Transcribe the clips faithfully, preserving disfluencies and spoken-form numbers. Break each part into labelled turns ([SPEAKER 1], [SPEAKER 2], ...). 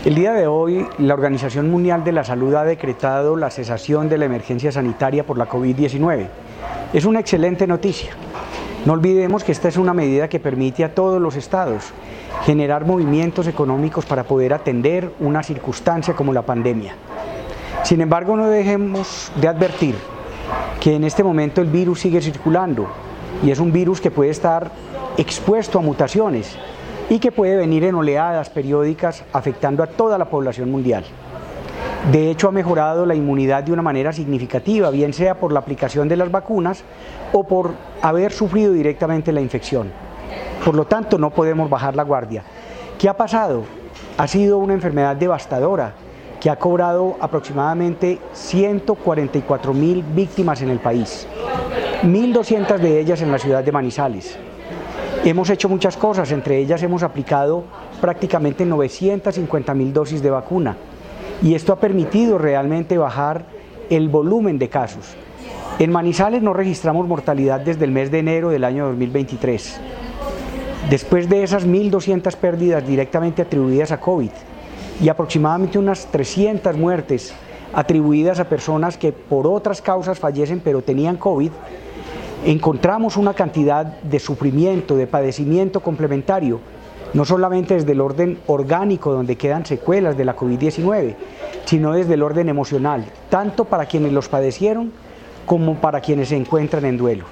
[SPEAKER 1] El día de hoy, la Organización Mundial de la Salud ha decretado la cesación de la emergencia sanitaria por la COVID diecinueve. Es una excelente noticia. No olvidemos que esta es una medida que permite a todos los estados generar movimientos económicos para poder atender una circunstancia como la pandemia. Sin embargo, no dejemos de advertir que en este momento el virus sigue circulando y es un virus que puede estar expuesto a mutaciones y que puede venir en oleadas periódicas afectando a toda la población mundial. De hecho, ha mejorado la inmunidad de una manera significativa, bien sea por la aplicación de las vacunas o por haber sufrido directamente la infección. Por lo tanto, no podemos bajar la guardia. ¿Qué ha pasado? Ha sido una enfermedad devastadora que ha cobrado aproximadamente ciento cuarenta y cuatro mil víctimas en el país, mil doscientas de ellas en la ciudad de Manizales. Hemos hecho muchas cosas, entre ellas hemos aplicado prácticamente novecientas cincuenta mil dosis de vacuna y esto ha permitido realmente bajar el volumen de casos. En Manizales no registramos mortalidad desde el mes de enero del año dos mil veintitrés. Después de esas mil doscientas pérdidas directamente atribuidas a COVID y aproximadamente unas trescientas muertes atribuidas a personas que por otras causas fallecen pero tenían COVID, encontramos una cantidad de sufrimiento, de padecimiento complementario, no solamente desde el orden orgánico, donde quedan secuelas de la COVID diecinueve, sino desde el orden emocional, tanto para quienes los padecieron como para quienes se encuentran en duelo.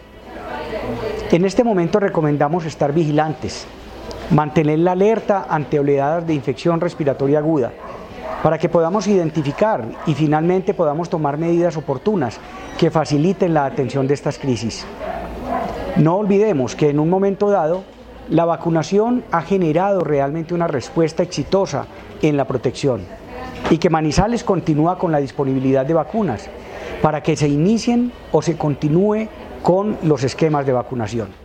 [SPEAKER 1] En este momento recomendamos estar vigilantes, mantener la alerta ante oleadas de infección respiratoria aguda, para que podamos identificar y finalmente podamos tomar medidas oportunas que faciliten la atención de estas crisis. No olvidemos que en un momento dado, la vacunación ha generado realmente una respuesta exitosa en la protección y que Manizales continúa con la disponibilidad de vacunas para que se inicien o se continúe con los esquemas de vacunación.